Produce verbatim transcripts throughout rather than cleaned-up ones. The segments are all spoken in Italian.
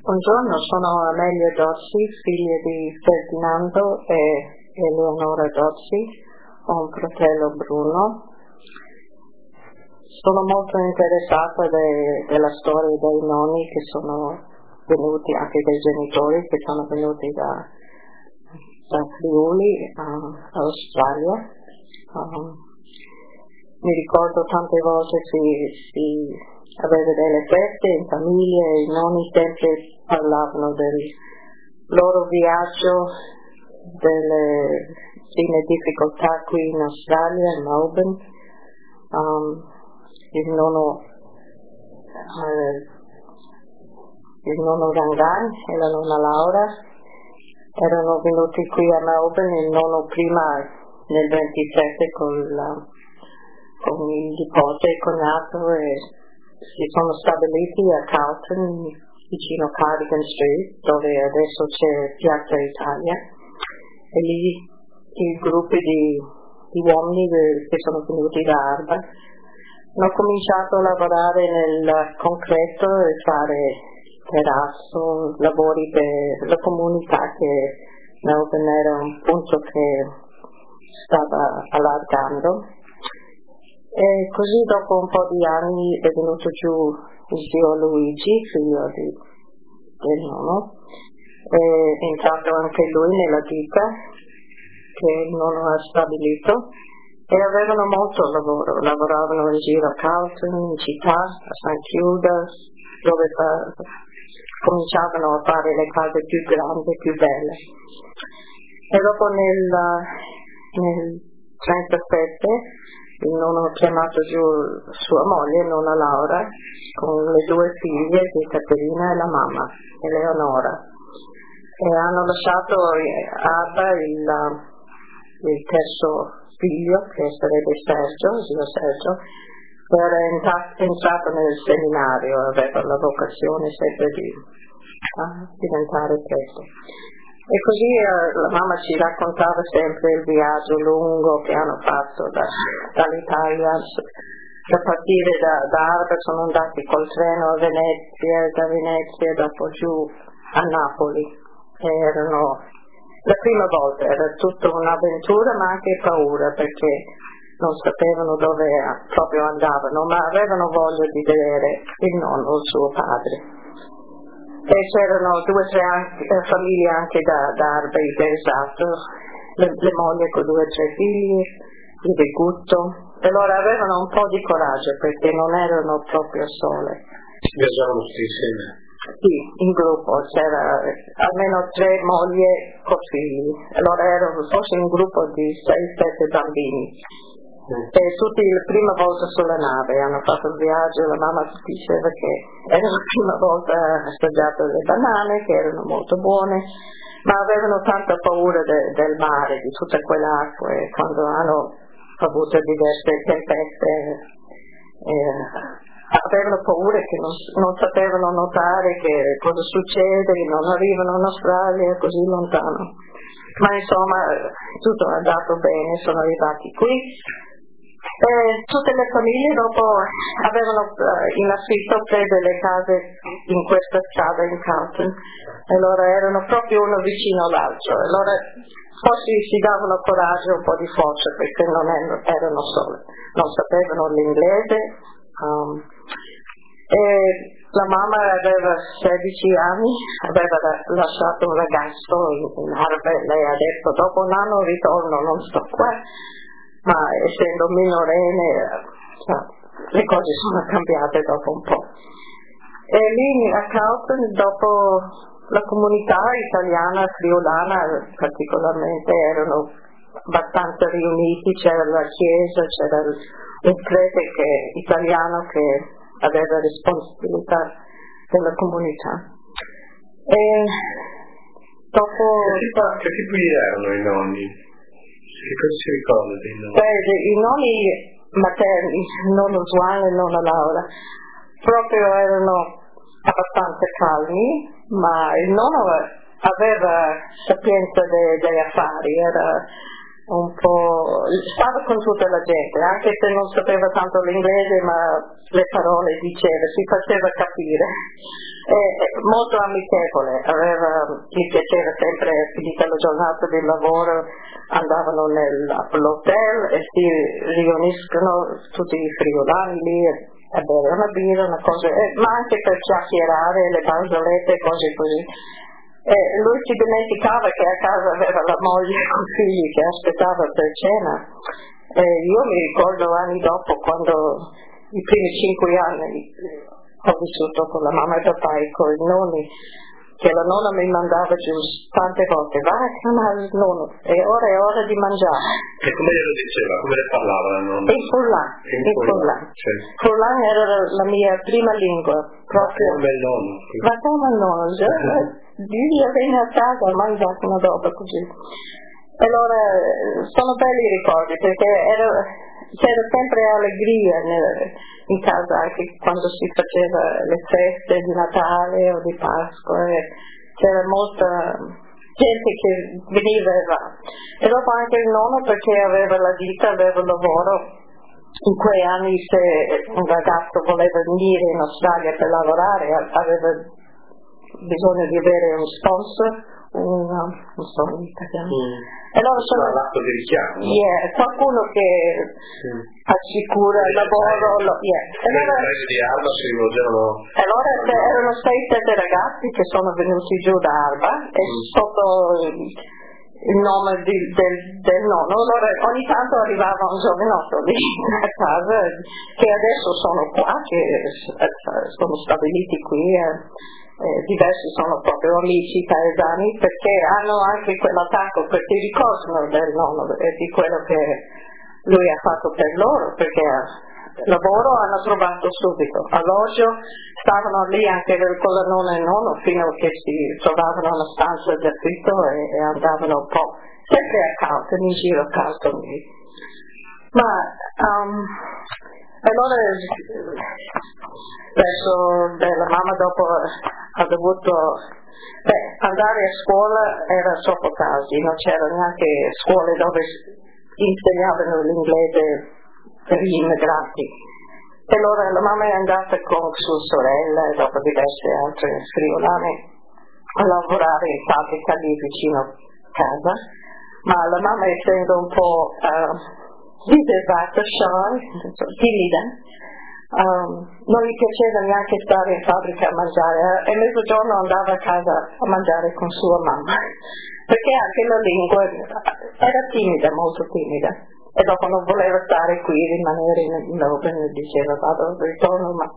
Buongiorno, sono Amelia Dossi, figlia di Ferdinando e Eleonora Dossi, ho un fratello Bruno. Sono molto interessata de, della storia dei nonni che sono venuti, anche dei genitori che sono venuti da, da Friuli all'Australia. Um, mi ricordo tante volte si, si aveva delle feste in famiglia e i nonni sempre parlavano del loro viaggio, delle prime difficoltà qui in Australia, in Melbourne. Um, il nonno eh, il nonno Rangan e la nonna Laura erano venuti qui a Melbourne, il nonno prima nel ventisette con, la, con il nipote e cognato, e si sono stabiliti a Carlton vicino Cardigan Street, dove adesso c'è Piazza Italia, e lì i gruppi di, di uomini che sono venuti da Arba hanno cominciato a lavorare nel concreto e fare terrazzo, lavori per la comunità, che Melbourne era un punto che stava allargando. E così dopo un po' di anni è venuto giù il zio Luigi, figlio di, del nonno, è entrato anche lui nella ditta che il nonno ha stabilito, e avevano molto lavoro, lavoravano in giro a Carlton, in città, a San Chiuda, dove fa, cominciavano a fare le case più grandi, più belle. E dopo nel, nel trentasette il nonno ha chiamato giù sua moglie, nonna Laura, con le due figlie di Caterina e la mamma, Eleonora, e hanno lasciato Arba il, il terzo figlio, che sarebbe Sergio, zio Sergio, che era entrato nel seminario, aveva la vocazione sempre di ah, diventare prete. E così eh, la mamma ci raccontava sempre il viaggio lungo che hanno fatto da, dall'Italia, da partire da, da Arba sono andati col treno a Venezia, da Venezia dopo giù a Napoli. E erano, la prima volta era tutta un'avventura, ma anche paura, perché non sapevano dove proprio andavano, ma avevano voglia di vedere il nonno, il suo padre. E c'erano due o tre anche, eh, famiglie anche da, da Arba esatto, le, le mogli con due o tre figli, il Vigutto, e loro avevano un po' di coraggio perché non erano proprio sole. Viaggiavano tutti insieme? Sì, in gruppo, c'era almeno tre mogli con figli, allora erano forse un gruppo di sei sette bambini. E tutti la prima volta sulla nave hanno fatto il viaggio, la mamma diceva che era la prima volta assaggiato le banane, che erano molto buone, ma avevano tanta paura de, del mare, di tutta quell'acqua, e quando hanno avuto diverse tempeste eh, avevano paura che non, non sapevano notare che cosa succede, non arrivano in Australia così lontano. Ma insomma tutto è andato bene, sono arrivati qui. E tutte le famiglie dopo avevano uh, in affitto tre delle case in questa strada in Carlton, e allora erano proprio uno vicino all'altro, e allora forse si davano coraggio, un po' di forza, perché non erano, erano sole, non sapevano l'inglese. Um, e la mamma aveva sedici anni, aveva lasciato un ragazzo in, in Arba, lei ha detto dopo un anno ritorno, non sto qua. Ma essendo minorenne cioè, le cose sono cambiate dopo un po'. E lì a Carlton, dopo la comunità italiana, friulana particolarmente, erano abbastanza riuniti, c'era la chiesa, c'era un prete che, italiano che aveva responsabilità della comunità. E dopo... Che tipo erano i nonni? Che cosa si ricorda dei nonni? Beh, i nonni materni, nonno Juan e nonna Laura, proprio erano abbastanza calmi, ma il nonno aveva sapienza dei, dei affari, era, un po', stava con tutta la gente, anche se non sapeva tanto l'inglese, ma le parole diceva, si faceva capire. È molto amichevole, aveva, gli piaceva sempre, finita la giornata di lavoro, andavano nell'hotel e si riuniscono tutti i friulani lì a bere una birra, una cosa, ma anche per chiacchierare, le barzellette, cose così. E lui si dimenticava che a casa aveva la moglie con i figli che aspettava per cena. E io mi ricordo anni dopo, quando i primi cinque anni ho vissuto con la mamma e il papà e con i nonni, che la nonna mi mandava giù tante volte, vai a chiamare il nonno, e ora è ora di mangiare. E come glielo diceva? Come le parlava la nonna? In Furlan, in, in Furlan. Cioè. Furlan era la mia prima lingua, proprio. Ma come il nonno? Ma come il nonno? Vivi a venire a casa a mangiare una roba così. Allora, sono belli i ricordi, perché era, c'era sempre allegria nel, in casa, anche quando si faceva le feste di Natale o di Pasqua, c'era molta gente che veniva e va. E dopo anche il nonno, perché aveva la ditta, aveva lavoro. In quei anni se un ragazzo voleva venire in Australia per lavorare, aveva bisogno di avere un sponsor, un, non so in italiano. Mm. Allora sono l'atto di richiamo. Yeah, qualcuno che mm. assicura il lavoro. Lo, yeah. Allora, di Alba si rivolgevano. Allora erano sei sette ragazzi che sono venuti giù da Alba e mm. sotto il nome di, del, del nonno, allora ogni tanto arrivava un giovanotto lì a casa che adesso sono qua, che sono stabiliti qui. Eh. Eh, diversi sono proprio amici paesani, perché hanno anche quell'attacco, perché ricordano del nonno e di quello che lui ha fatto per loro, perché lavoro hanno trovato subito, alloggio stavano lì anche con la nonna e il nonno fino a che si trovavano una stanza d'affitto e, e andavano un po' sempre a Calton, in giro a Calton lì. Ma um, allora verso beh, la mamma dopo ha dovuto beh, andare a scuola, era soffocarsi, non c'erano neanche scuole dove insegnavano l'inglese per gli immigrati. E allora la mamma è andata con sua sorella e dopo diverse altre friulane a lavorare in fabbrica lì vicino a casa, ma la mamma, essendo un po' uh, riservata, shy, timida, um, non gli piaceva neanche stare in fabbrica a mangiare, e mezzogiorno andava a casa a mangiare con sua mamma, perché anche la lingua era timida, molto timida, e dopo non voleva stare qui, rimanere in Melbourne, e diceva vado, ritorno, ma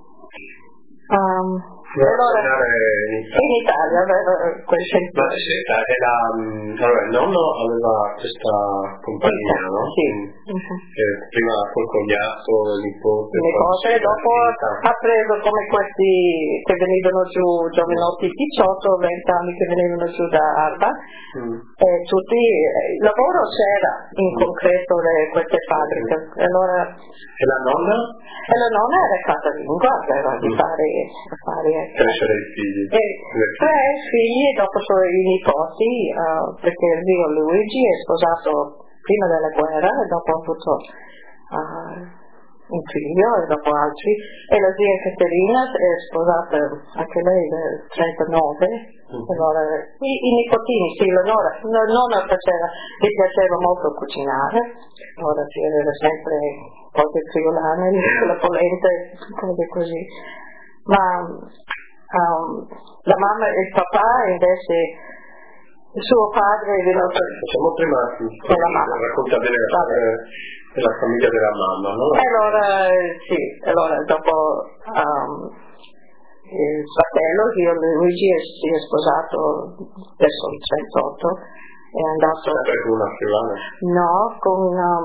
um, allora, in Italia aveva quel centro. Ma senta, era, allora il nonno aveva questa compagnia, no? Sì. Mm-hmm. Che prima col cognato, il nipote. Le cose, e dopo ha preso come questi che venivano giù, giovanotti diciotto venti anni che venivano giù da Alba, mm. e tutti, il lavoro c'era in mm. concreto le, queste fabbriche. Mm. Allora, e la nonna? E la nonna era casalinga, aveva di fare affari. Crescere i figli. E tre figli e dopo sono i nipoti, uh, perché il zio Luigi è sposato prima della guerra e dopo ha avuto uh, un figlio e dopo altri, e la zia Caterina è sposata anche lei nel trentanove, mm-hmm. Allora i, i nipotini, sì, la nonna, la nonna faceva, gli piaceva molto cucinare, allora si aveva sempre cose friulane, la polenta, cose così. Ma um, la mamma e il papà invece, il suo padre è venuto. Facciamo prima la mamma. Racconta bene la, la famiglia della mamma, no? Allora sì, allora dopo um, il fratello zio Luigi si è sposato verso il trentotto, è andato. Per una friulana? No, con um,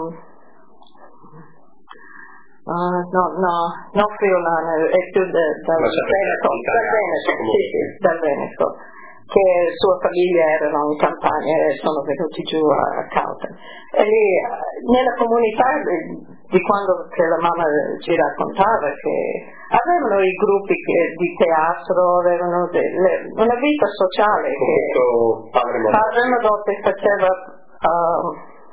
Uh, no, no, non friulana, è più del Veneto, dal Veneto, sì, sì, dal Veneto, che sua famiglia erano in campagna e sono venuti giù a Calton. E lì, nella comunità di quando che la mamma ci raccontava, che avevano i gruppi che, di teatro, avevano delle, una vita sociale, che padre Madonna faceva uh,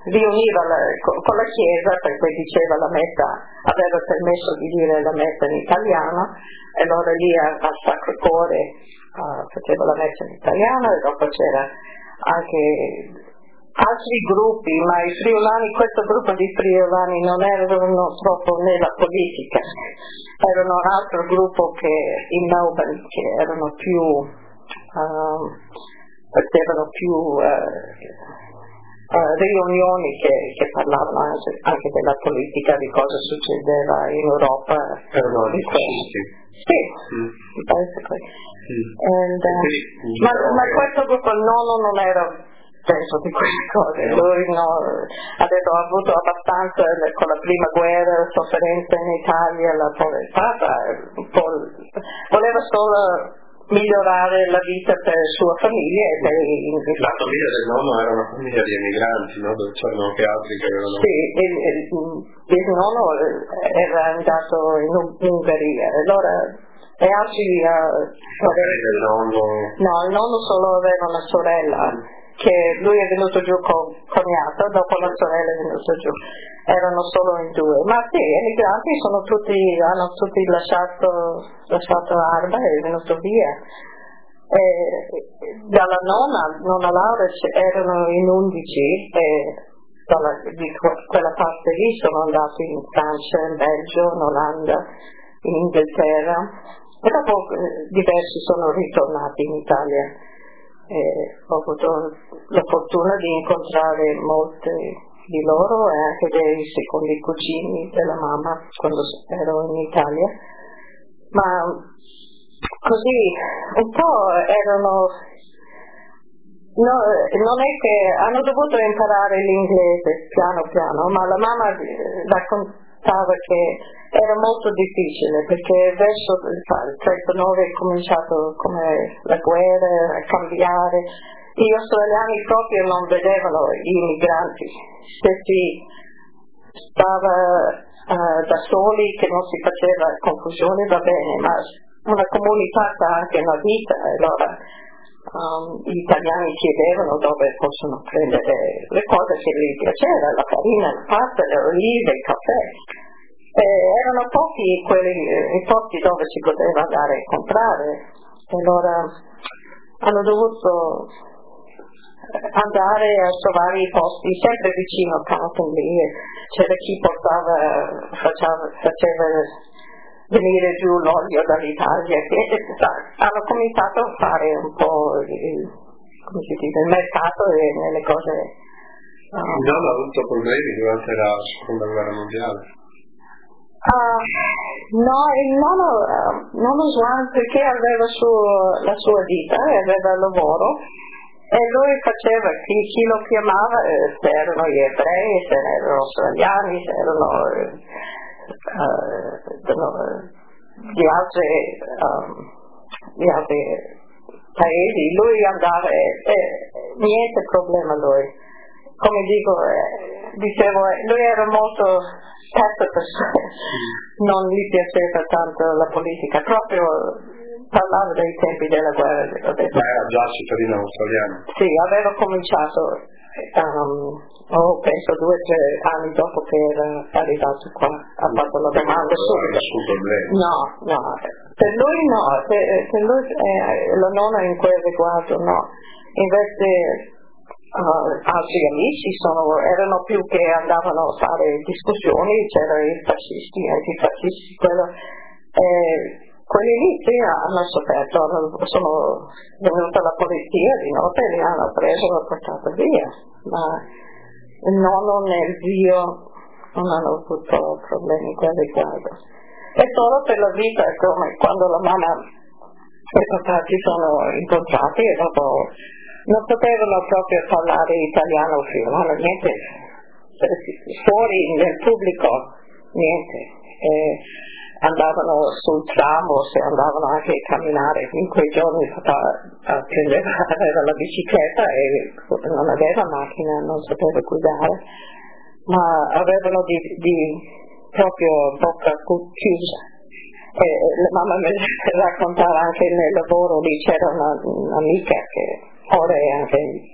riuniva la, con, con la chiesa, perché diceva la messa, aveva permesso di dire la messa in italiano, e allora lì al Sacro Cuore uh, faceva la messa in italiano, e dopo c'era anche altri gruppi, ma i friulani, questo gruppo di friulani non erano troppo nella politica, erano un altro gruppo che in Melbourne che erano più uh, facevano più uh, Uh, riunioni che, che parlavano anche, anche della politica, di cosa succedeva in Europa. Erano antifascisti. Sì, mm. basically. Mm. And, uh, Quindi, ma, ma questo gruppo nonno non era penso di queste cose, lui no, aveva avuto abbastanza con la prima guerra, sofferenza in Italia, la povertà, un po', voleva solo migliorare la vita per sua famiglia e per i... La famiglia del nonno era una famiglia di emigranti, no? Dove c'erano anche altri che avevano... Sì, il, il, il nonno era andato in Ungheria, allora e altri... Uh, del nonno... No, il nonno solo aveva una sorella, che lui è venuto giù con cognato, dopo la sorella è venuta giù. Erano solo in due, ma sì, gli emigranti sono tutti, hanno tutti lasciato, lasciato Arba e è venuto via. E dalla nonna, nonna Laura erano in undici e dalla, di quella parte lì sono andati in Francia, in Belgio, in Olanda, in Inghilterra e dopo diversi sono ritornati in Italia. E ho avuto la fortuna di incontrare molte di loro e anche dei secondi cugini della mamma quando ero in Italia, ma così un po' erano no, non è che hanno dovuto imparare l'inglese piano piano, ma la mamma raccontava che era molto difficile perché verso il trentanove è cominciato come la guerra a cambiare. Gli australiani proprio non vedevano gli immigranti, se si stava uh, da soli che non si faceva confusione va bene, ma una comunità ha anche una vita, allora um, gli italiani chiedevano dove possono prendere le cose che gli piaceva, la farina, la pasta, le olive, il caffè. E erano pochi quelli, i posti dove si poteva andare a comprare, allora hanno dovuto andare a trovare i posti sempre vicino a Canton lì, c'era chi portava, faceva, faceva venire giù l'olio dall'Italia, che hanno cominciato a fare un po' il, come si dice, il mercato e nelle cose. Um, il nonno ha avuto problemi durante la seconda guerra mondiale? Uh, no, il nonno, uh, nonno Juan perché aveva su, la sua vita, aveva lavoro. E lui faceva, chi, chi lo chiamava, eh, se erano gli ebrei, se erano australiani, se erano uh, di altri, um, di altri paesi, lui andava e eh, niente problema lui. Come dico, eh, dicevo, lui era molto pacifist, non gli piaceva tanto la politica, proprio parlava dei tempi della guerra. Ma era già cittadino australiano? Sì, aveva cominciato, um, oh, penso due o tre anni dopo che era arrivato qua, ha fatto la domanda subito. No, no, per lui no, per, per lui eh, la nonna in quel riguardo no, invece uh, altri amici sono, erano più che andavano a fare discussioni, c'erano i fascisti, i antifascisti, quello. Eh, quelli lì sì, hanno sofferto, sono venuta la polizia di notte e li hanno preso e portato via, ma il nonno né il zio non hanno avuto problemi in quel riguardo. E solo per la vita, come quando la mamma e i papà si sono incontrati e dopo non potevano proprio parlare italiano o friulano, niente, fuori nel pubblico, niente. E andavano sul tram o se andavano anche a camminare, in quei giorni papà prendeva, aveva la bicicletta e non aveva macchina, non sapeva guidare, ma avevano di, di proprio bocca chiusa. E la mamma mi raccontava anche nel lavoro lì c'era una, un'amica che ora è anche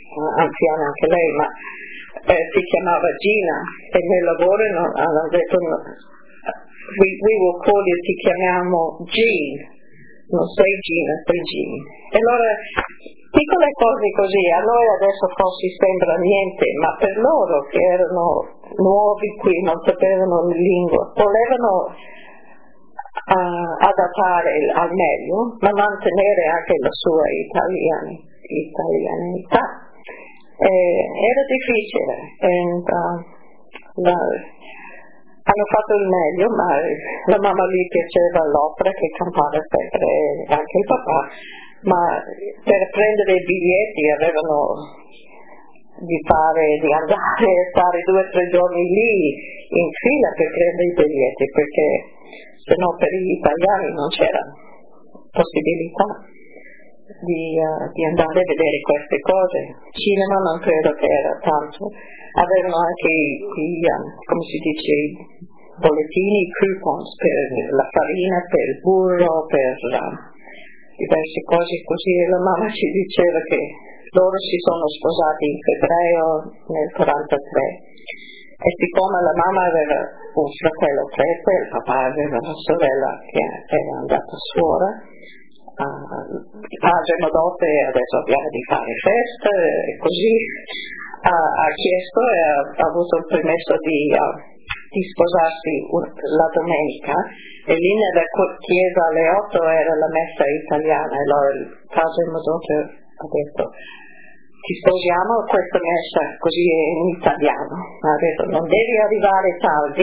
anziana anche lei, ma eh, si chiamava Gina e nel lavoro non, hanno detto no, we, we will call you, ti chiamiamo Jean, non sei Gina, sei Jean. E allora piccole cose così a noi adesso forse sembra niente, ma per loro che erano nuovi qui, non sapevano la lingua, volevano uh, adattare al meglio, ma mantenere anche la sua italiana, italianità. Eh, era difficile, and, uh, la, hanno fatto il meglio, ma la mamma gli piaceva l'opera che cantava sempre, anche il papà, ma per prendere i biglietti avevano di fare, di andare a stare due o tre giorni lì in fila per prendere i biglietti, perché se no per gli italiani non c'era possibilità di, uh, di andare a vedere queste cose. Cinema non credo che era tanto, avevano anche i, uh, come si dice, i bollettini, coupons per la farina, per il burro, per uh, diverse cose così, e la mamma ci diceva che loro si sono sposati in febbraio nel quarantatré e siccome la mamma aveva un fratello prete, il papà aveva una sorella che era andata a suora, uh, il padre Modotte adesso abbiamo di fare festa e così uh, ha chiesto e ha, ha avuto il permesso di, uh, di sposarsi un, la domenica, e lì nella chiesa alle otto era la messa italiana, e allora il padre Modotte ha detto ci sposiamo questa messa così in italiano, ha detto non devi arrivare tardi,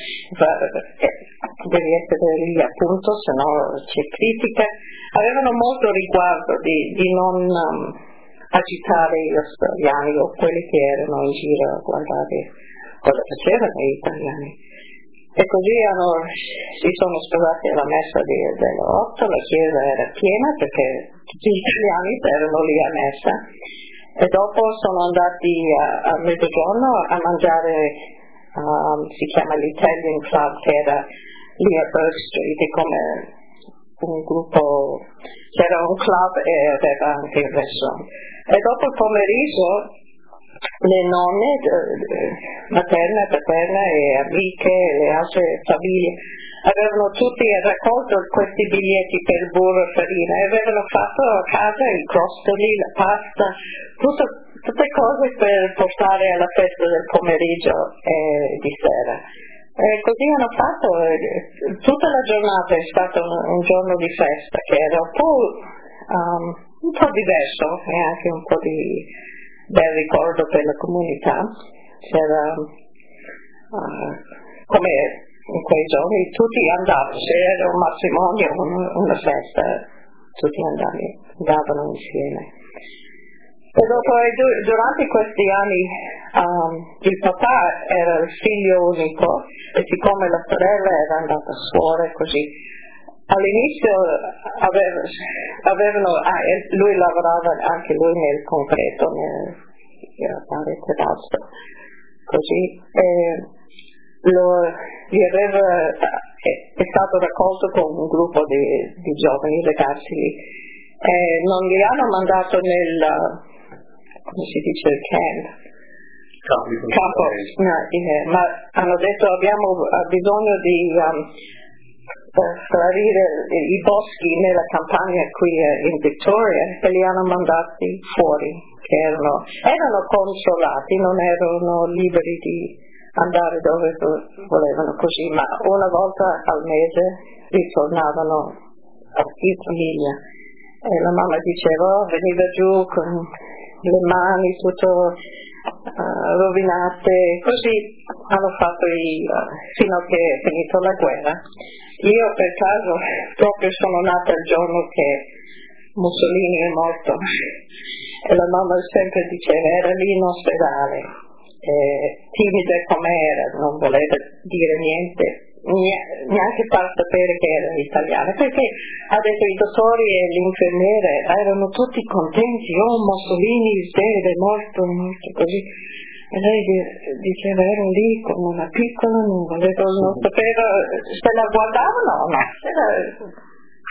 devi essere lì appunto, se no c'è critica. Avevano molto riguardo di, di non um, agitare gli australiani o quelli che erano in giro a guardare cosa facevano gli italiani. E così hanno, si sono sposati alla messa di, delle otto, la chiesa era piena perché tutti gli italiani erano lì a messa, e dopo sono andati a, a mezzogiorno a mangiare, um, si chiama l'Italian Club, che era lì a Burke Street, come un gruppo, c'era un club e aveva anche il restaurant. E dopo il pomeriggio le nonne eh, materna, paterna e amiche e le altre famiglie avevano tutti raccolto questi biglietti per il burro e farina e avevano fatto a casa i crostoli, la pasta, tutto, tutte cose per portare alla festa del pomeriggio e di sera. E così hanno fatto, eh, tutta la giornata è stato un, un giorno di festa che era un po', um, un po' diverso e anche un po' di bel ricordo per la comunità. C'era uh, come in quei giorni tutti andavano, se era un matrimonio, una, una festa, tutti andavano, andavano insieme. E dopo, durante questi anni, um, il papà era il figlio unico e siccome la sorella era andata a scuola e così, all'inizio aveva, avevano, ah, lui lavorava anche lui nel concreto, nel fare terrazzo, così, e lo, gli aveva, è, è stato raccolto con un gruppo di, di giovani ragazzi lì, e non li hanno mandato nel, come si dice, il camp, campo, no, eh, ma hanno detto abbiamo bisogno di um, sparire i boschi nella campagna qui in Victoria, e li hanno mandati fuori, che erano, erano controllati, non erano liberi di andare dove volevano così, ma una volta al mese ritornavano in famiglia e la mamma diceva oh, veniva giù con le mani tutto uh, rovinate, così hanno fatto i, uh, fino a che è finita la guerra. Io per caso proprio sono nata il giorno che Mussolini è morto e la mamma sempre diceva era lì in ospedale, eh, timida com'era, non voleva dire niente, neanche far sapere che era italiana, perché ha detto i dottori e l'infermiere erano tutti contenti, oh Mussolini is dead, è morto, è morto, così. E lei diceva ero lì con una piccola, non voleva, non sapeva se la guardavano o no, era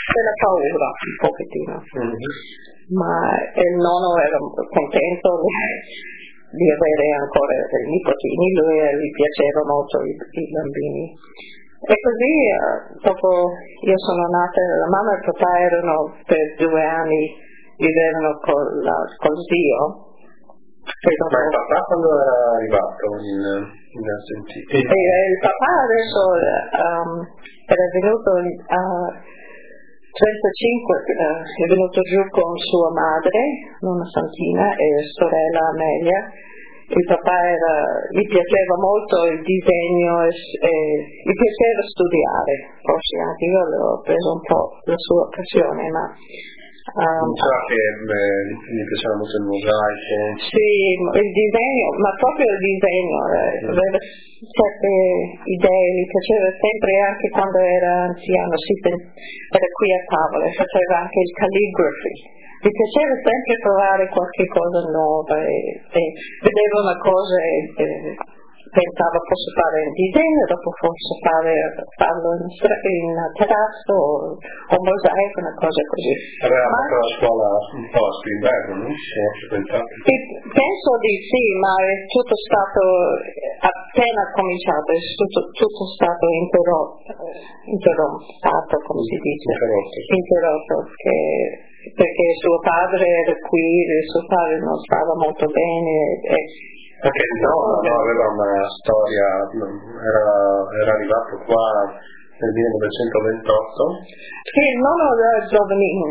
della paura un pochettino. Mm-hmm. Ma il nonno era contento di avere ancora i nipotini, lui gli piaceva molto i, i bambini. E così dopo io sono nata, la mamma e il papà erano per due anni, vivevano col, col zio. E dopo... Ma il papà quando era arrivato in, in Argentina? E il papà adesso um, era venuto a trentacinque, uh, è venuto giù con sua madre, nonna Santina, e sorella Amelia. Il papà era, gli piaceva molto il disegno e, e gli piaceva studiare, forse anche io l'ho preso un po' la sua passione, ma um, so che beh, gli piaceva molto il mosaico. Sì, il disegno, ma proprio il disegno, eh, mm. aveva certe idee, gli piaceva sempre, anche quando era anziano, si era qui a tavola, faceva anche il calligraphy. Mi piaceva sempre provare qualche cosa nuova e, e vedeva una cosa e, e pensava posso fare un disegno, dopo posso fare, farlo in, in terrazzo o, o mosaico, una cosa così. Aveva fatto la scuola un po' a Spinbergo, non si penso di sì, ma è tutto stato appena cominciato, è tutto, tutto stato interrotto, interrotto, come si dice? Interrotto. Interrotto, che perché suo padre era qui, suo padre non stava molto bene e perché no, no, aveva una storia, era, era arrivato qua nel millenovecentoventotto. Sì, il nonno era giovanino,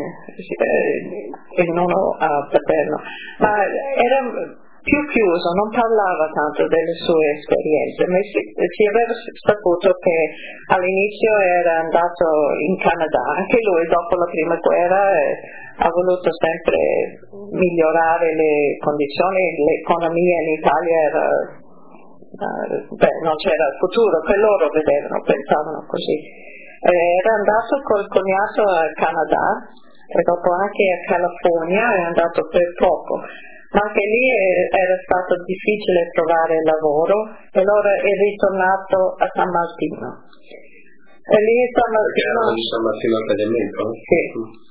il nonno uh, paterno, ma era più chiuso, non parlava tanto delle sue esperienze, ma si, si aveva saputo che all'inizio era andato in Canada, anche lui dopo la prima guerra eh, ha voluto sempre migliorare le condizioni, l'economia in Italia era, uh, beh, non c'era futuro, che loro vedevano, pensavano così. Eh, era andato col cognato a Canada e dopo anche a California, è andato per poco. Ma anche lì era stato difficile trovare lavoro e allora è ritornato a San Martino. E lì a San Martino... Di San Martino al Tagliamento? Sì.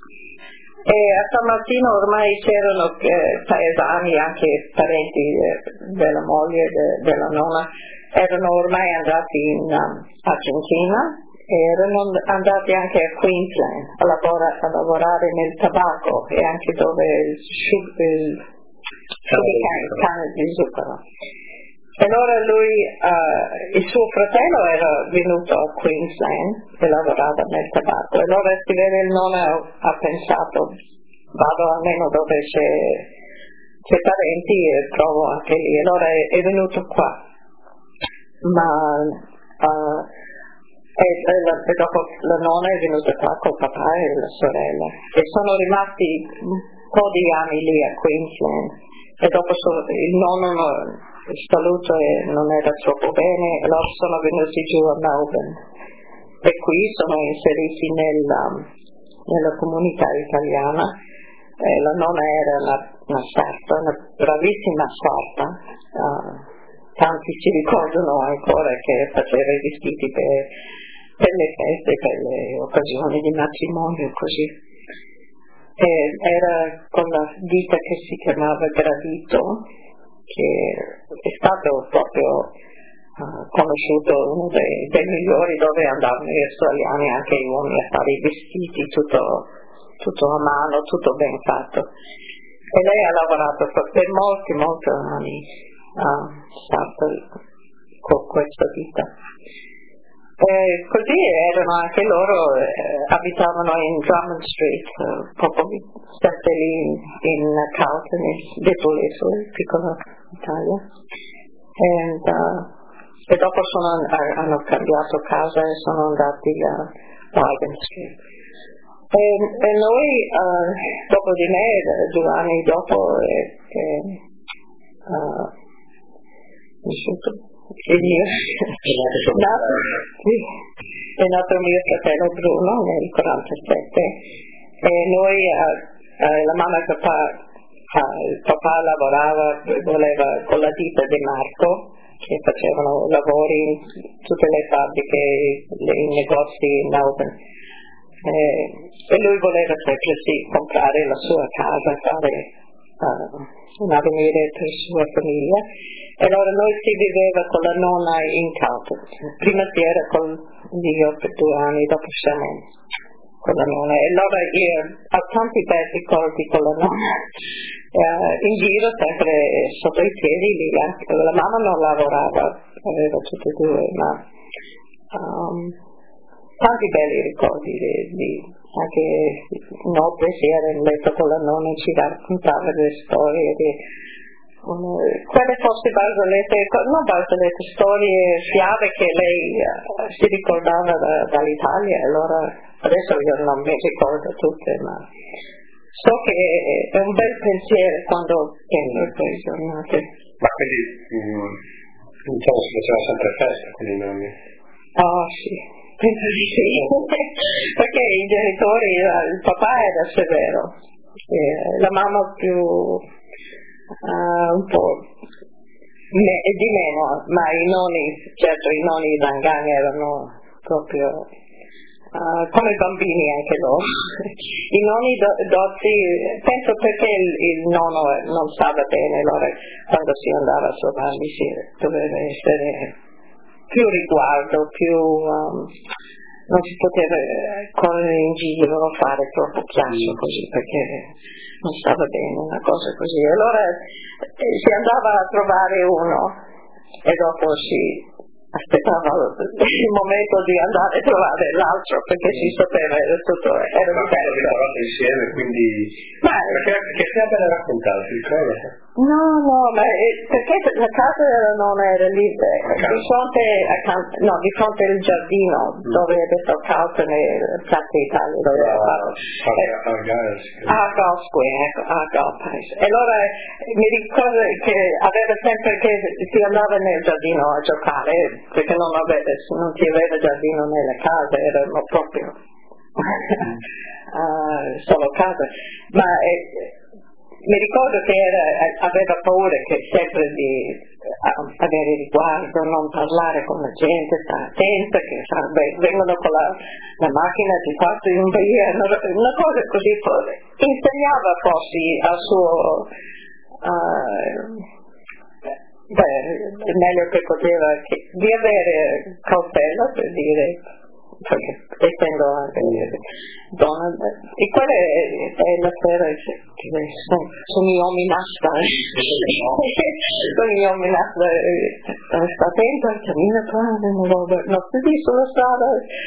E a San Martino ormai c'erano eh, paesani, anche parenti eh, della moglie, de, della nonna, erano ormai andati in um, Argentina e erano andati anche a Queensland a, lavora, a lavorare nel tabacco e anche dove il, il canne di zucchero. E allora lui, uh, il suo fratello era venuto a Queensland e lavorava nel tabacco, e allora si vede il nonno ha pensato vado almeno dove c'è, c'è parenti e trovo anche lì, allora è, è venuto qua. Ma uh, e, e, la, e dopo la nonna è venuta qua col papà e la sorella e sono rimasti un po' di anni lì a Queensland. E dopo so, il nonno il saluto e non era troppo bene, allora sono venuti giù a Melbourne e qui sono inseriti nella, nella comunità italiana. E la nonna era una, una sarta, una bravissima sarta, uh, tanti si ricordano ancora che faceva i vestiti per, per le feste, per le occasioni di matrimonio così. E era con la ditta che si chiamava Gradito, che è stato proprio uh, conosciuto uno dei, dei migliori, dove andavano gli australiani, anche gli uomini, a fare i vestiti, tutto, tutto a mano, tutto ben fatto. E lei ha lavorato per molti, molti anni uh, stato con questa ditta. E così erano anche loro, eh, abitavano in Drummond Street, eh, proprio sempre lì in, in Carlton, dietro le sue, piccola Italia. And, uh, e dopo sono, hanno cambiato casa e sono andati a Morgan Street. E, e noi, uh, dopo di me, due anni dopo, e, e, uh, il mio nato, sì, è nato il mio fratello Bruno nel quarantasette e noi, uh, uh, la mamma e il papà, uh, il papà lavorava, voleva con la ditta di Marco, che facevano lavori in tutte le fabbriche, i negozi in Melbourne. eh, e lui voleva sempre sì comprare la sua casa, fare uh, un avvenire per la sua famiglia, e allora noi si viveva con la nonna in casa. Prima si era con Dio per due anni, dopo siamo con la nonna, e allora io ho tanti bei ricordi con la nonna, uh, in giro sempre sotto i piedi lì, anche la mamma non lavorava, aveva tutte e due, ma um, tanti belli ricordi di, di anche notte si era in letto con la nonna, ci raccontava delle storie di um, quelle forse barzellette, non barzellette, storie, fiabe che lei uh, si ricordava da, dall'Italia. Allora adesso io non mi ricordo tutte, ma so che è un bel pensiero quando tengo quelle giornate. Ma quindi mh, diciamo si faceva sempre festa con i nonni? Oh sì, penso di sì, perché i genitori, il papà era severo, la mamma più uh, un po' me, di meno, ma i nonni, certo i nonni Zangani erano proprio uh, come bambini anche loro. I nonni do, dotti, penso perché il, il nonno non stava bene, allora quando si andava a trovarli si doveva essere più riguardo, più um, non si poteva correre in giro o fare troppo chiasso così perché non stava bene una cosa così. Allora eh, si andava a trovare uno e dopo si aspettava il momento di andare a trovare l'altro perché si sapeva, era tutto, era ma diverso. lavorato insieme, quindi ma perché che sempre l'ha raccontato, si ricorda? No, no, ma eh, perché la casa della nonna era lì eh, di fronte accanto, no, di fronte al giardino mm. dove adesso calza nel Piazza Italia dove era fatto a Golf Square, ecco, a Golf Place. E allora eh, mi ricordo che aveva sempre che si andava nel giardino a giocare perché non aveva, non si aveva giardino nella casa, erano proprio uh, solo casa, ma eh, mi ricordo che era, aveva paura che sempre di uh, avere riguardo, non parlare con la gente, stare attenta, che sarebbe, vengono con la, la macchina, ti porti in via, una cosa così, insegnava forse al suo uh, beh, il meglio che poteva che, di avere cautela per dire, perché essendo anche donna, e quella è, è la sera che sono, sono gli uomini nasta, sono gli uomini nasta, sta attento, cammina qua, non si dice sulla strada,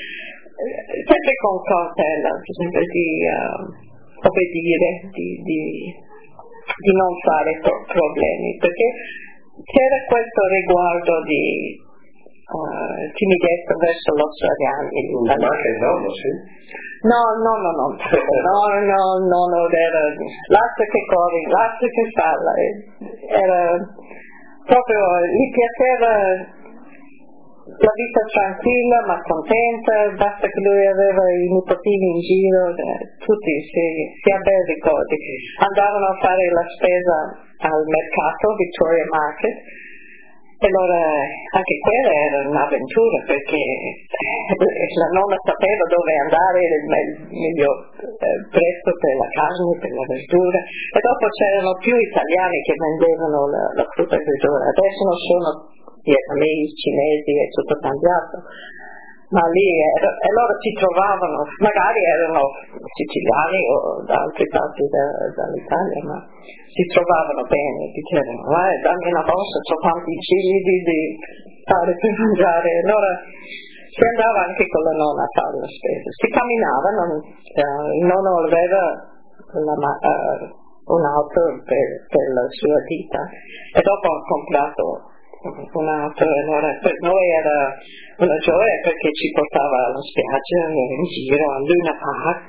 sempre con cautela, sempre di uh, obbedire, di, di, di non fare problemi, perché c'era questo riguardo di uh, timidezza verso gli australiani. Ma anche il nonno, sì? No, no, no, no, no, no, no, no, era lascia che corri, lascia che falla, era proprio, gli piaceva la vita tranquilla ma contenta, basta che lui aveva i nipotini in giro, tutti si, si ha bei ricordi. Andavano a fare la spesa al mercato, Victoria Market, e allora anche quella era un'avventura perché la nonna sapeva dove andare, il miglior eh, prezzo per la carne, per la verdura, e dopo c'erano più italiani che vendevano la, la frutta e verdura, adesso non sono vietnamesi, cinesi, è tutto cambiato, ma lì era, e loro si trovavano, magari erano siciliani o da altre parti da, dall'Italia, ma si trovavano bene, dicevano, eh, dammi una borsa, ho tanti cibi di, di fare per mangiare, allora si andava anche con la nonna a fare la spesa, si camminava, non, eh, il nonno aveva la, uh, un'auto per, per la sua vita e dopo ha comprato un'auto, allora per noi era una gioia perché ci portava alla spiaggia, in giro, a Luna Park,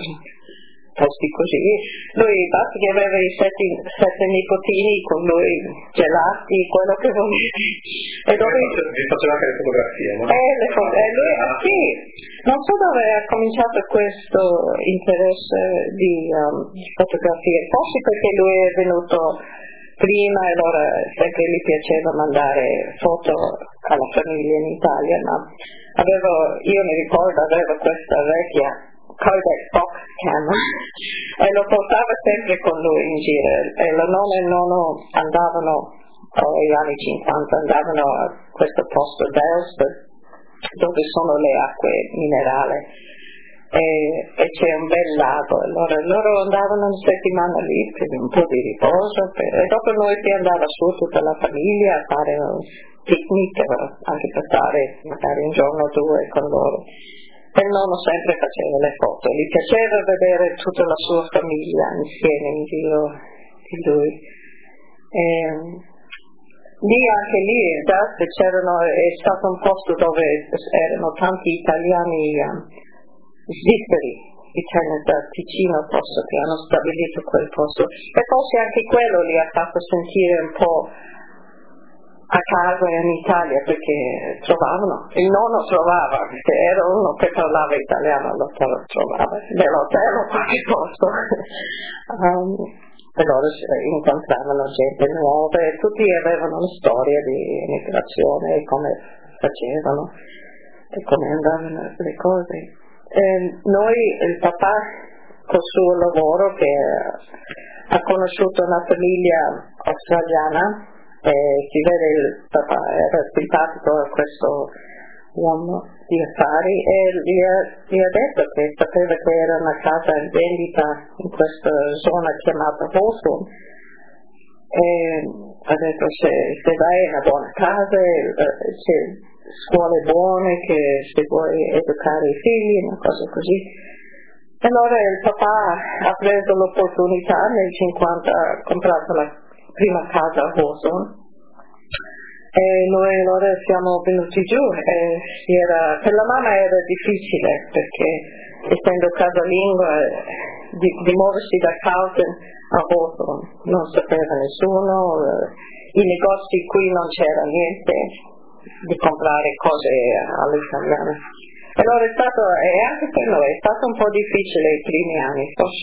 posti così. Lui basta che aveva i sette, sette nipotini con lui, gelati, quello che voleva. E dove vi faceva anche le fotografie, no? Eh, le fo- eh, lui, sì, non so dove ha cominciato questo interesse di um, fotografie, forse perché lui è venuto prima e allora sempre gli piaceva mandare foto alla famiglia in Italia, ma avevo, io mi ricordo avevo questa vecchia Kodak box camera e lo portava sempre con lui in giro e la nonna e il nonno andavano negli anni cinquanta andavano a questo posto d'Elster dove sono le acque minerali e, e c'è un bel lago, allora loro andavano una settimana lì per un po' di riposo per, e dopo noi si andava su tutta la famiglia a fare un picnic anche per stare magari un giorno o due con loro e il nonno sempre faceva le foto, gli piaceva vedere tutta la sua famiglia insieme in giro di lui e, lì anche lì c'erano, è stato un posto dove erano tanti italiani um, svizzeri, italiani da Ticino posto che hanno stabilito quel posto e forse anche quello li ha fatto sentire un po' a casa in Italia perché trovavano, il nonno trovava, se era uno che parlava italiano lo trovava nell'hotel o qualche posto. um, e loro incontravano gente nuova e tutti avevano una storia di immigrazione e come facevano e come andavano le cose. E noi, il papà col suo lavoro che ha conosciuto una famiglia australiana e si vede il papà era simpatico a questo uomo di affari e gli ha, gli ha detto che sapeva che era una casa in vendita in questa zona chiamata Hawthorne e ha detto se, se vai in una buona casa c'è scuole buone che se vuoi educare i figli una cosa così allora il papà ha preso l'opportunità nel cinquanta ha comprato la prima casa a Hawthorne e noi allora siamo venuti giù e era, per la mamma era difficile perché essendo casalinga di, di muoversi da Carlton a Hawthorne non sapeva nessuno i negozi qui non c'era niente di comprare cose all'italiana allora è stato e anche per noi è stato un po' difficile i primi anni forse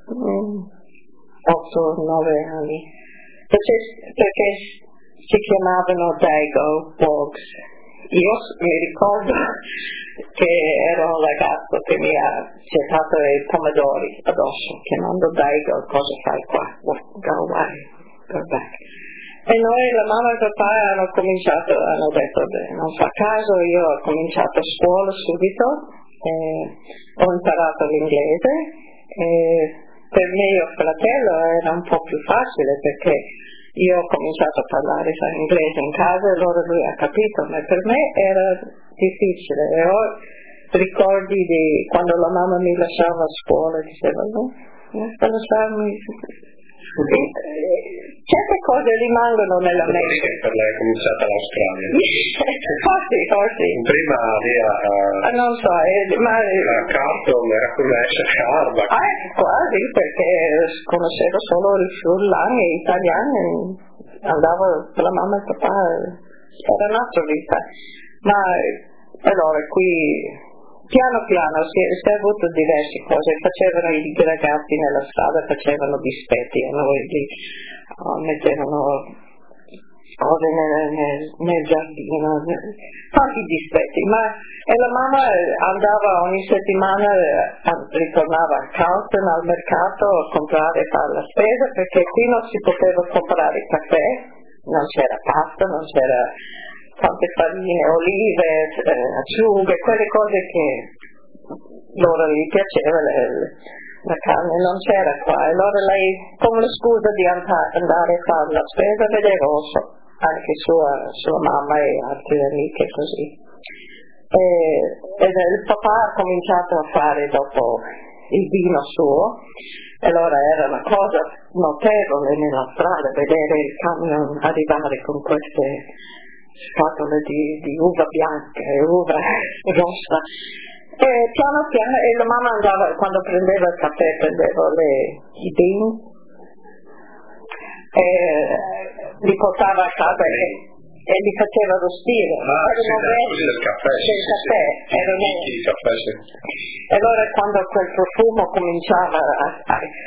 otto nove anni perché, perché si chiamavano Dago Boggs. Io mi ricordo che ero un ragazzo che mi ha gettato i pomodori addosso, chiamando Dago, cosa fai qua? Go away, go back. E noi, la mamma e il papà, hanno cominciato, hanno detto, non fa caso, io ho cominciato a scuola subito, e ho imparato l'inglese, e per me e mio fratello era un po' più facile perché io ho cominciato a parlare inglese in casa e allora lui ha capito, ma per me era difficile e ho ricordi di quando la mamma mi lasciava a scuola diceva no, basta lasciarmi certe cose rimangono nella mente per lei è cominciata l'Australia forse, forse prima aveva uh, non so, eh, ma la Carlton era connessa a Harvard ah, quasi perché conoscevo solo il furlani italiani andavo con la mamma e il papà era un'altra vita ma allora qui piano piano si è, si è avuto diverse cose facevano i ragazzi nella strada facevano dispetti a noi lì uh, mettevano cose nel, nel, nel giardino tanti dispetti ma e la mamma andava ogni settimana ritornava a Carlton al mercato a comprare e fare la spesa perché qui non si poteva comprare caffè non c'era pasta non c'era tante farine, olive, eh, acciughe, quelle cose che loro gli piaceva, le, la carne non c'era qua, e allora lei con la scusa di andare a fare la spesa vedeva anche sua, sua mamma e altre amiche così. E, e il papà ha cominciato a fare dopo il vino suo, e allora era una cosa notevole nella strada vedere il camion arrivare con queste scatole di, di uva bianca e uva rossa e piano piano e la mamma andava quando prendeva il caffè prendeva le, i bean e li portava a casa e, e li faceva rostire ah, sì, del caffè, del sì, caffè sì, erano sì, caffè, sì. E allora quando quel profumo cominciava a, a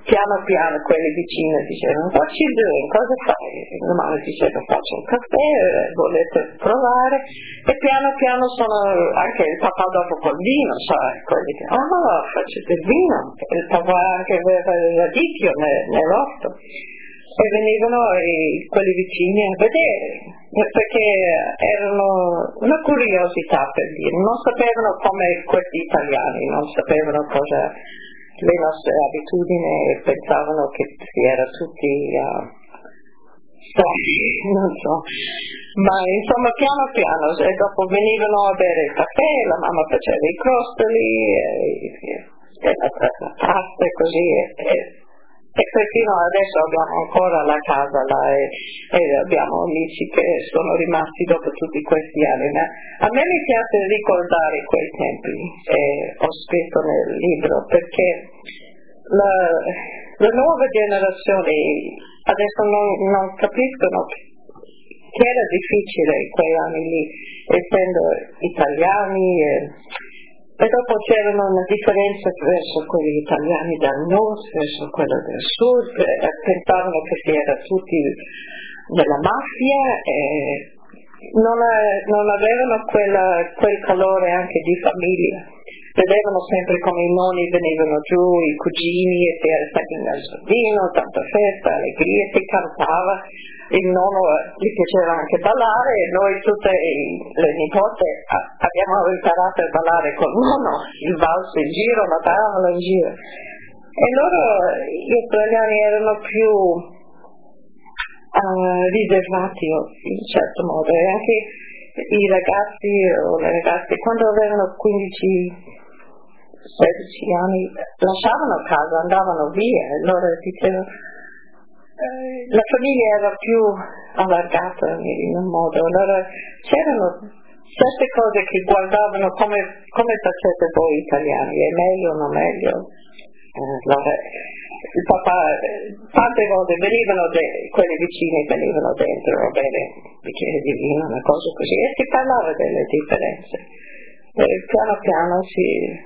piano piano quelli vicini dicevano what you doing, cosa fai? La mamma diceva faccio un caffè, volete provare? E piano piano sono anche il papà dopo col vino, sai, quelli che oh faccio del vino, il papà anche aveva il radicchio nell'orto. E venivano i, quelli vicini a vedere, perché erano una curiosità per dire, non sapevano come questi italiani, non sapevano cosa le nostre abitudini e pensavano che si era tutti uh, strani, non so, ma insomma piano piano e dopo venivano a bere il caffè, la mamma faceva i crostoli e, e la, la pasta e così e, e E perfino adesso abbiamo ancora la casa là e, e abbiamo amici che sono rimasti dopo tutti questi anni. Ma a me mi piace ricordare quei tempi, e ho scritto nel libro, perché la, la nuova generazione adesso non, non capiscono che era difficile in quei anni lì, essendo italiani. E, E dopo c'erano una differenza verso quelli italiani dal nord, verso quello del sud, e pensavano che si era tutti nella mafia e non, non avevano quella, quel calore anche di famiglia. Vedevano sempre come i nonni venivano giù, i cugini, e si era sempre nel giardino, tanta festa, allegria, si cantava. Il nonno gli piaceva anche ballare e noi tutte le nipote abbiamo imparato a ballare col nonno, il valso in giro, la tavola in giro. E loro, gli italiani, erano più uh, riservati in un certo modo, e anche i ragazzi o le ragazze quando avevano quindici sedici anni lasciavano casa, andavano via e loro dicevano la famiglia era più allargata in un modo, allora c'erano certe cose che guardavano come, come facete voi italiani, è meglio o non meglio. Allora, il papà tante volte venivano de, quelli vicini venivano dentro a bere un bicchiere di vino, una cosa così, e si parlava delle differenze. E piano piano si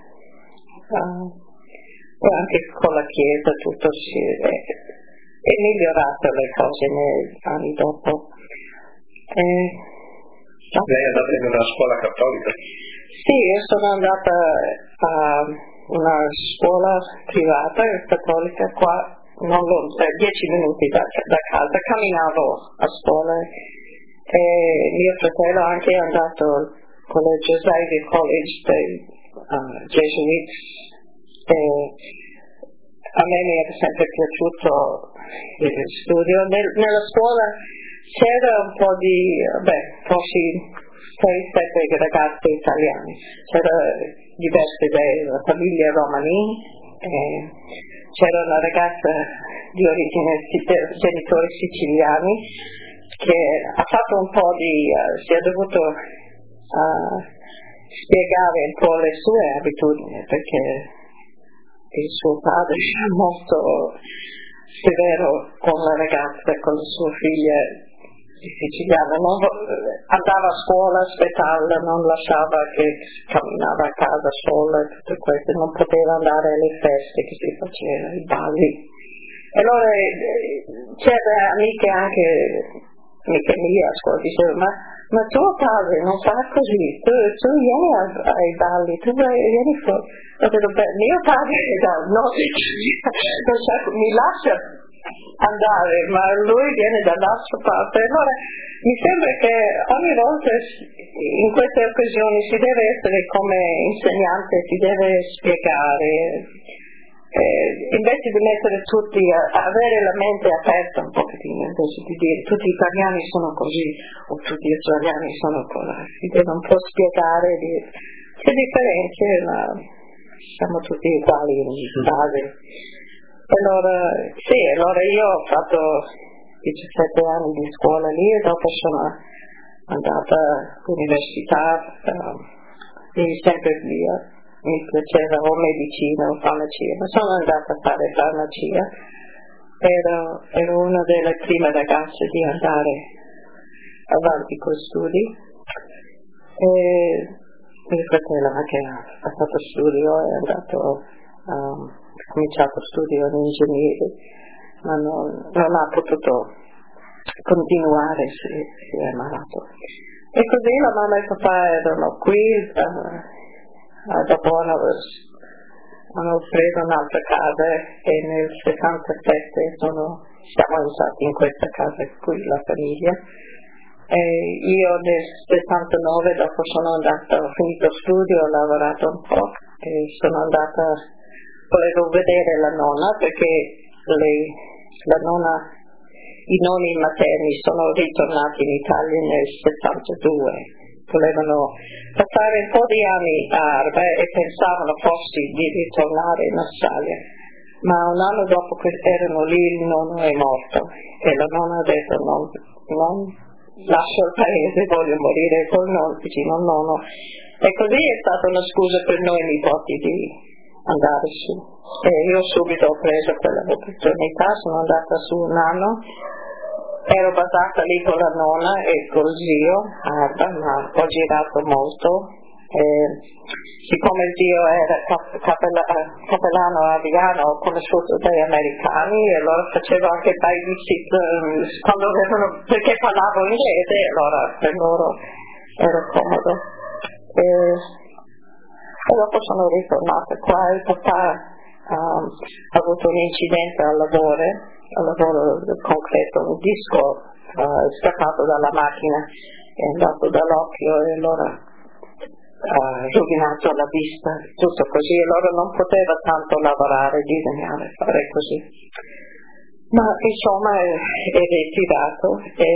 uh, e anche con la chiesa tutto si eh, è migliorato le cose negli anni dopo. Eh, Lei è andata in una scuola cattolica? Sì, io sono andata a una scuola privata cattolica qua, non lo, dieci minuti da, da casa, camminavo a scuola e mio fratello anche è andato al collegio Xavier College dei uh, Jesuits e a me mi è sempre piaciuto il studio. Nel, nella scuola c'era un po' di, beh, forse sei sette ragazzi italiani, c'era diverse delle famiglie romani, eh, c'era una ragazza di origine genitori siciliani che ha fatto un po' di, uh, si è dovuto uh, spiegare un po' le sue abitudini perché il suo padre era molto severo con la ragazza, con la sua figlia siciliana, non, andava a scuola, aspettava, non lasciava che camminava a casa sola e tutte queste, non poteva andare alle feste che si facevano, ai balli. E allora c'erano amiche anche, amiche mie a scuola, dicevano, ma, ma tuo padre non fa così, tu, tu vieni ai balli, tu vieni fuori. Ho detto, beh, mio padre no, mi lascia andare, ma lui viene dall'altra parte. Allora mi sembra che ogni volta in queste occasioni si deve essere come insegnante, si deve spiegare, eh, invece di mettere tutti a, a avere la mente aperta un pochettino, invece di dire tutti gli italiani sono così o tutti gli israeliani sono così, si deve un po' spiegare, di, c'è differenze, ma siamo tutti uguali in base. Allora, sì, allora io ho fatto diciassette anni di scuola lì e dopo sono andata all'università, uh, lì sempre via, mi piaceva o medicina o farmacia, ma sono andata a fare farmacia, ero, ero una delle prime ragazze di andare avanti con gli studi e mio fratello anche ha fatto studio, è andato um, cominciato studio in ingegneria, ma non, non ha potuto continuare, si, si è malato. E così la mamma e il papà erano qui, uh, dopo hanno, hanno preso un'altra casa e nel sessantasette sono, siamo entrati in questa casa qui, la famiglia. E io nel sessantanove, dopo sono andata, ho finito studio, ho lavorato un po' e sono andata, volevo vedere la nonna perché le, la nonna, i nonni materni sono ritornati in Italia nel settantadue, volevano passare un po' di anni a Arba e pensavano forse di ritornare in Australia, ma un anno dopo che erano lì il nonno è morto e la nonna ha detto non, non lascio il paese, voglio morire col nonno, vicino al nonno, e così è stata una scusa per noi nipoti di andare su. E io subito ho preso quella opportunità, sono andata su un anno, ero basata lì con la nonna e col zio, Arba, ma ho girato molto. Eh, siccome il zio era cap- capella- cappellano aviano, ho conosciuto degli americani e allora facevo anche babysitter quando avevano, perché parlavo inglese, allora per loro era comodo. E, e dopo sono ritornata qua, il papà um, ha avuto un incidente al lavoro, al lavoro concreto, un disco uh, è scappato dalla macchina, è andato dall'occhio e allora Uh, rovinato la vista, tutto così, allora non poteva tanto lavorare, disegnare, fare così. Ma insomma è, è ritirato e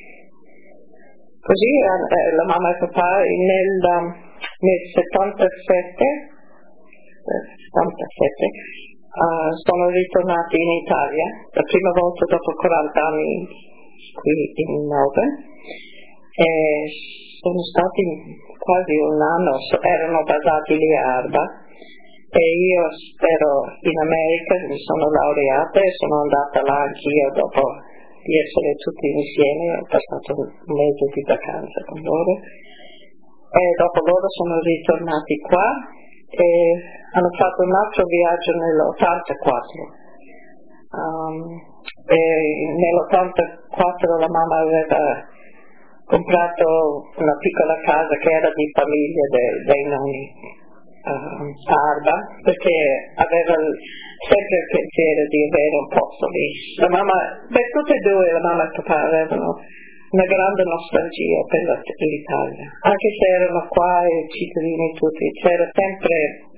così eh, la mamma e il papà nel, nel settantasette, settantasette uh, sono ritornati in Italia, la prima volta dopo quaranta anni qui in Melbourne, e sono stati quasi un anno, erano basati lì a Arba e io spero in America, mi sono laureata e sono andata là anch'io dopo di essere tutti insieme, ho passato un mese di vacanza con loro e dopo loro sono ritornati qua e hanno fatto un altro viaggio nell'ottantaquattro. Um, e nell'ottantaquattro la mamma aveva comprato una piccola casa che era di famiglia de, dei nonni uh, a Arba perché aveva sempre il pensiero di avere un posto lì. La mamma, per tutte e due, la mamma e il papà avevano una grande nostalgia per l'Italia, anche se erano qua i cittadini tutti, c'era sempre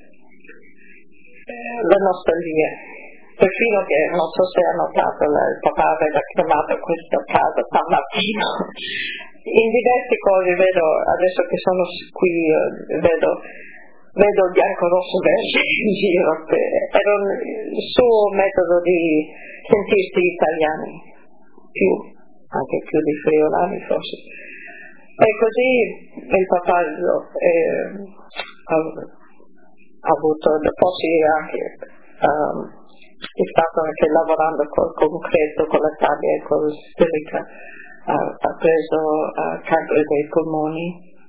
eh, la nostalgia. Perfino che, non so se ha notato, il papà aveva chiamato questa casa San Martino. In diverse cose vedo, adesso che sono qui, vedo, vedo il bianco rosso verde in giro, era il suo metodo di sentirsi italiani, più, anche più di friulani forse. E così il papà eh, ha, ha avuto, forse anche, um, è stato anche lavorando col concreto, con la sabbia e con la silica. Uh, ha preso uh, cancro dei polmoni,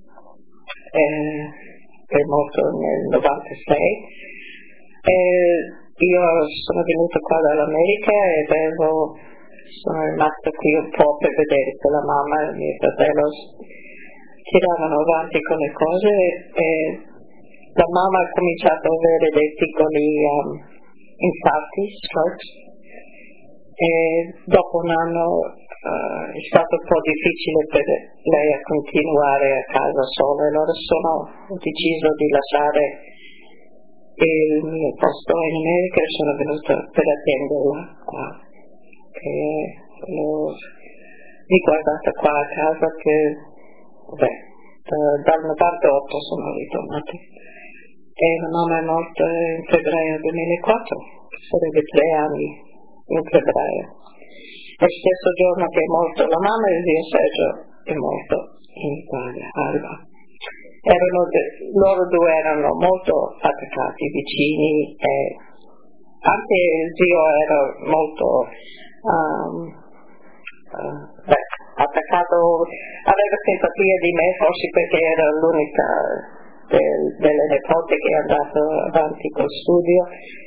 eh, è morto nel novantasei e io sono venuta qua dall'America e avevo, sono rimasta qui un po' per vedere se la mamma e il mio fratello tiravano avanti con le cose e la mamma ha cominciato a avere dei piccoli um, infarti, strokes, e dopo un anno Uh, è stato un po' difficile per lei a continuare a casa sola, allora sono, ho deciso di lasciare il mio posto in America e sono venuta per attenderla qua. E l'ho riguardata qua a casa che, beh, da, dal novantotto sono ritornata. E la mamma è morta in febbraio duemilaquattro, sarebbe tre anni in febbraio. Lo stesso giorno che è morto la mamma, il zio Sergio è morto in Italia, Alba. Erano de, loro due erano molto attaccati, vicini, e anche il zio era molto um, uh, beh, attaccato, aveva simpatia di me forse perché era l'unica del, delle nipote che è andato avanti col studio.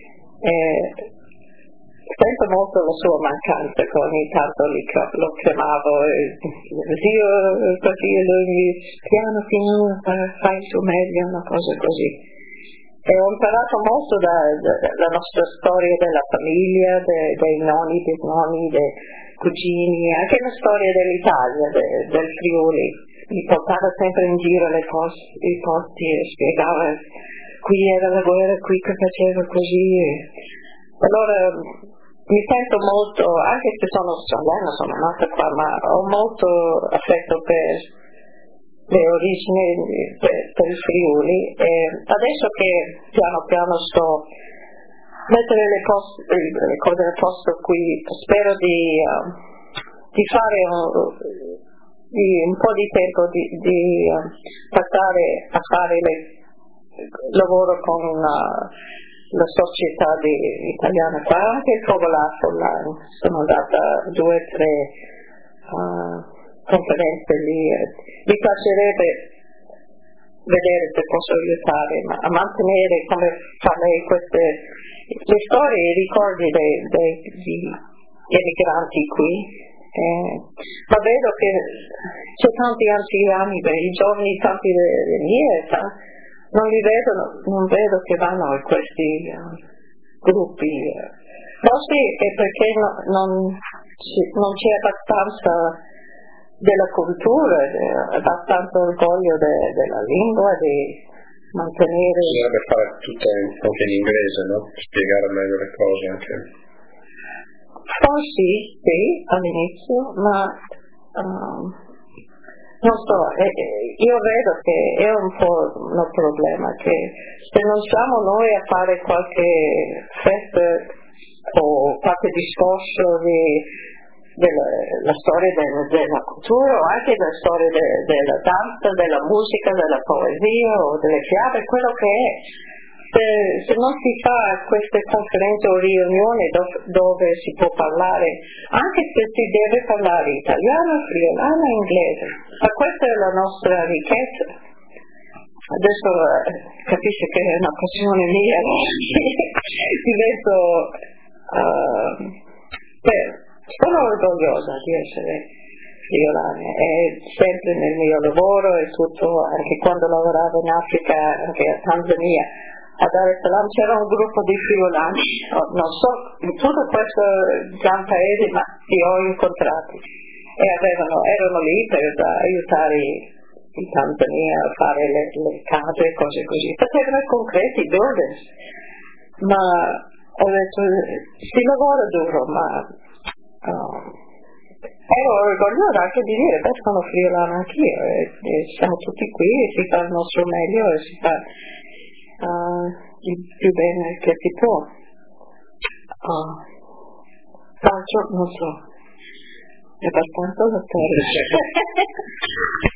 E sento molto la sua mancanza, che ogni tanto lo chiamavo, zio, così, e lui mi piano piano fai il tuo meglio, una cosa così. E ho imparato molto dalla nostra storia della famiglia, de, dei nonni, dei nonni, dei cugini, anche la storia dell'Italia, de, del Friuli. Mi portava sempre in giro le posti, i posti e spiegava qui era la guerra, qui che faceva così. Allora mi sento molto, anche se sono australiana, sono nata qua, ma ho molto affetto per le origini, per, per il Friuli, e adesso che piano piano sto mettere le, post, le cose a posto qui, spero di, uh, di fare un, di, un po' di tempo di, di uh, passare a fare le, lavoro con una, la società di, italiana qua, anche il Fogolato online. Sono andata a due o tre uh, conferenze lì. Mi piacerebbe vedere se posso aiutare ma a mantenere, come fa lei, queste le storie e i ricordi dei, dei, degli emigranti qui. Eh, ma vedo che c'è tanti anziani, i giovani, tanti delle mie età, non li vedo, non vedo che vanno a questi uh, gruppi. Forse è perché no, non, non c'è abbastanza della cultura, abbastanza orgoglio de, della lingua, di mantenere. Bisognerebbe fare tutto anche in inglese, no? Spiegare meglio le cose anche. Forse sì, all'inizio, ma um, non so, eh, io vedo che è un po' un problema, che se non siamo noi a fare qualche festa o qualche discorso di della la storia della, della cultura o anche la storia de, della danza, della musica, della poesia o delle fiabe, quello che è. Se, se non si fa queste conferenze o riunioni dove, dove si può parlare, anche se si deve parlare italiano, friulano e inglese, ma questa è la nostra ricchezza. Adesso eh, capisce che è una passione mia, divento uh, per sono orgogliosa di essere friulana, è sempre nel mio lavoro e tutto, anche quando lavoravo in Africa, anche a Tanzania, a Dar es Salaam c'era un gruppo di friulani, non so, in tutto questo gran paese, ma li ho incontrati e avevano, erano lì per aiutare in Tanzania a fare le, le case e cose così, facevano concreti, buildings, ma ho detto, si lavora duro, ma Uh, ero orgogliosa anche di dire, beh, sono friulana anch'io e, e siamo tutti qui e si fa il nostro meglio e si fa uh, il più bene che si può. Uh, faccio, non so, è abbastanza la storia.